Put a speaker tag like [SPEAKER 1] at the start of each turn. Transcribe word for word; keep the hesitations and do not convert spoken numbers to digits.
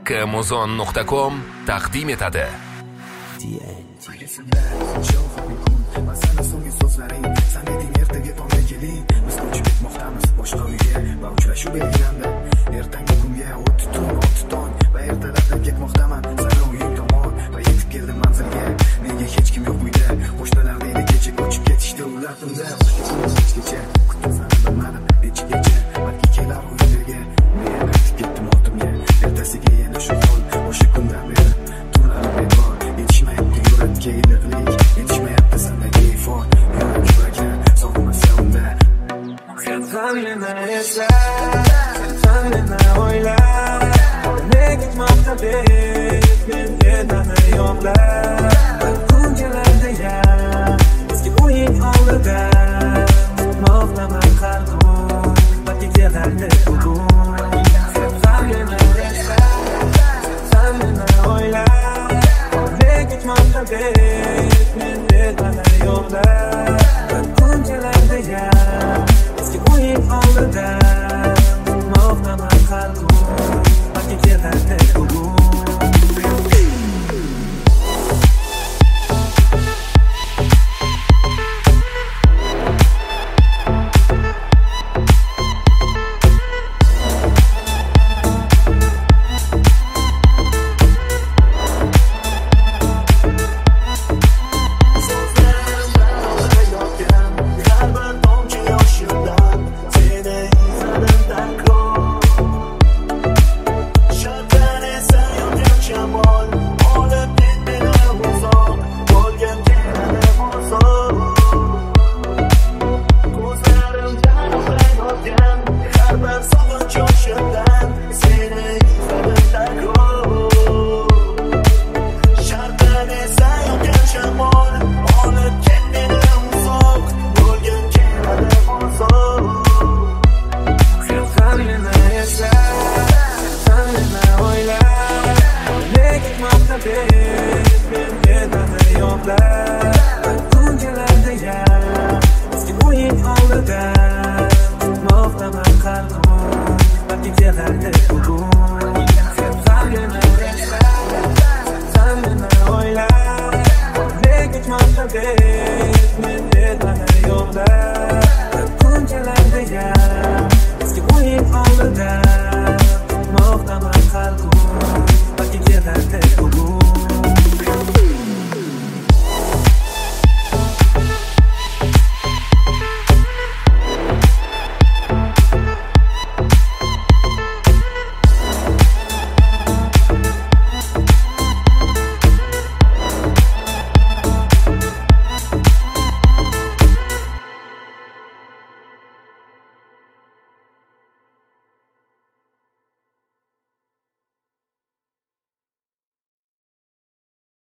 [SPEAKER 1] Kmuzon nuqta com taqdim etadi.
[SPEAKER 2] Boshqa uyga va uchrashuv belgilandi. Ertangi kunga o'tdi tun, o'tdi tong va ertalabdan ketmoqdaman sana uying tomon va yetib keldim manzilga. Nega hech kim yo'q uyda? Qo'shnilar deydi kecha ko'chib ketishdi ular tunda. Kechgacha kutdim seni bilmadim nechigacha balki kelar uylarga. Men qaytib ketdim ortimga. Ertasiga yana shu hol o'sha kundan beri tunlar bekor. Yetishmayapti yurakka iliqlik, yetishmayapti sendagi ifor. Yurak yuraklar sog'masa unda. Sen meni esla, sen meni o'yla. Nega gitmoqda deb men seni yo'qlar. Kunjalarda ya, eski o'yin oldida tutmoqdaman qalbim, balki kelardi bugun. Sen meni esla, sen meni o'yla. Nega gitmoqda deb men seni yo'qlar. Kunjalarda ya, eski o'yin oldida